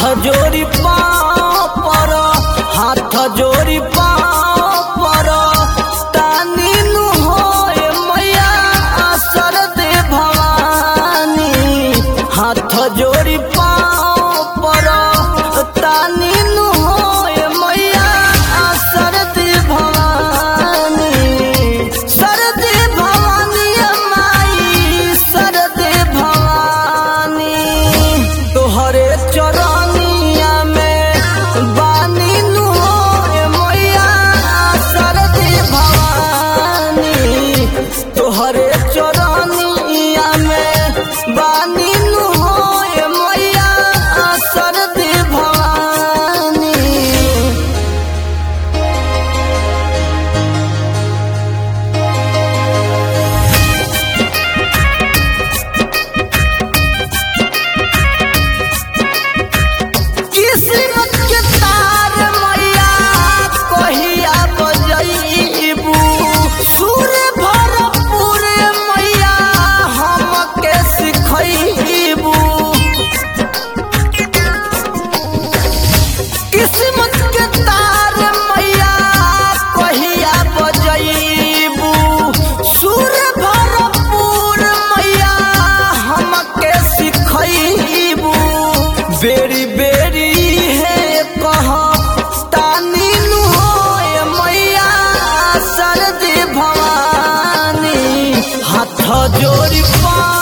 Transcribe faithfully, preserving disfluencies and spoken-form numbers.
जोड़ी पाँव पर हाथ जोड़ी पाँव पर तानी नु होए मैया असर दे भवानी। हाथ जोड़ी पाँव पर तानी नु होए मैया असर दे भवानी। सर दे भवानी माई सर दे भवानी। तोहरे चरनिया में बानी नु होए मैया सर दे भवानी। तोहरे चरनिया में बानी नु होए मैया सर दे भवानी। किस्मत के तार मैया कहिया बजइबू। सुर भरपूर मैया हमके सिखइबू। किस्मत के तार मैया कहिया बजइबू। सुर भरपूर मैया हमके सिखइबू। बेरी बेरी है कह तानी नु होए मैया सर दे भवानी। हाथ जोड़ी पा